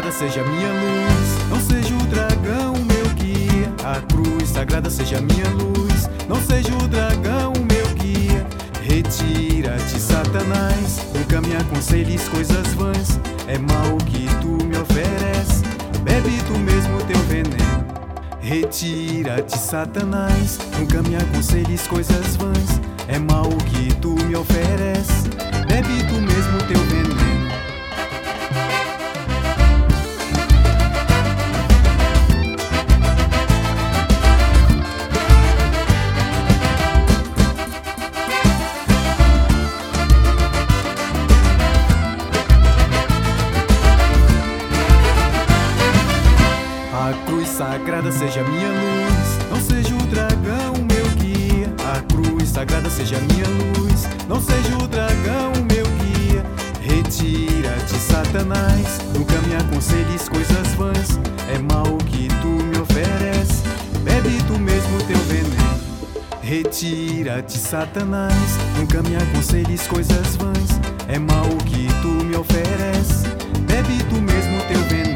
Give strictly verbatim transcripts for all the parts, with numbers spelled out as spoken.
sagrada seja minha luz, não seja o dragão o meu guia. A cruz sagrada seja minha luz, não seja o dragão o meu guia. Retira-te, Satanás, nunca me aconselhes coisas vãs. É mal o que tu me ofereces, bebe tu mesmo teu veneno. Retira-te, Satanás, nunca me aconselhes coisas vãs. É mal o que tu me ofereces, bebe tu mesmo teu veneno. A cruz sagrada seja minha luz, não seja o dragão o meu guia. A cruz sagrada seja minha luz, não seja o dragão o meu guia. Retira-te, Satanás, nunca me aconselhes coisas vãs. É mal o que tu me ofereces, bebe tu mesmo teu veneno. Retira-te, Satanás, nunca me aconselhes coisas vãs. É mal o que tu me ofereces, bebe tu mesmo teu veneno.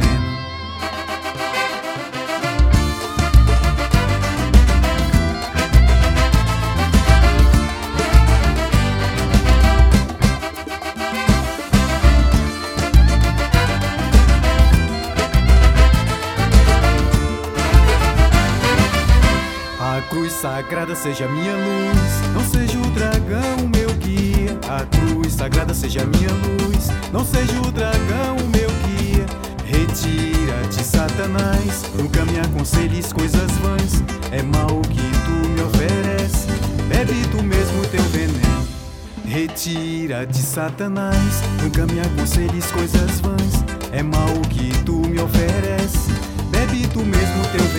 A cruz sagrada seja minha luz, não seja o dragão o meu guia. A cruz sagrada seja minha luz, não seja o dragão o meu guia. Retira-te, Satanás, nunca me aconselhes coisas vãs. É mal o que tu me ofereces, bebe tu mesmo teu veneno. Retira-te, Satanás, nunca me aconselhes coisas vãs. É mal o que tu me ofereces, bebe tu mesmo teu veneno.